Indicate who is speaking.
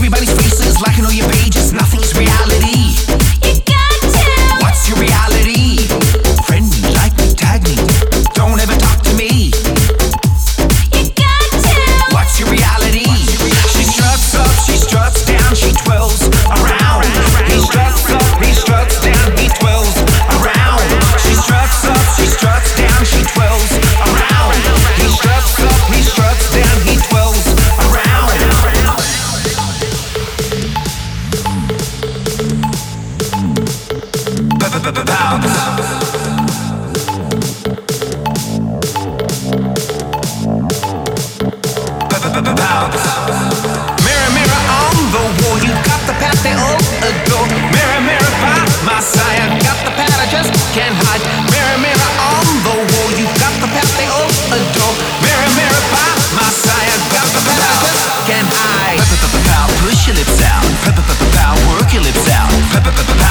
Speaker 1: Everybody's faces, liking all your pages, nothing's reality.
Speaker 2: You got to.
Speaker 1: What's your reality? Friend me, like me, tag me, don't ever talk to me.
Speaker 2: You got to.
Speaker 1: What's your reality? She struts up, she struts down, she twirls around. He struts up, he struts down, he twirls around. She struts up, she struts down, she twirls around. He struts up, he struts down, he twirls around. Mirror, mirror on the wall, you got the path they all adore. Mirror, mirror by my side, I got the path I just can't hide. Mirror, mirror on the wall, you got the path they all adore. Mirror, mirror by my side, I got the path I just can't hide. Push your lips out, work your lips out.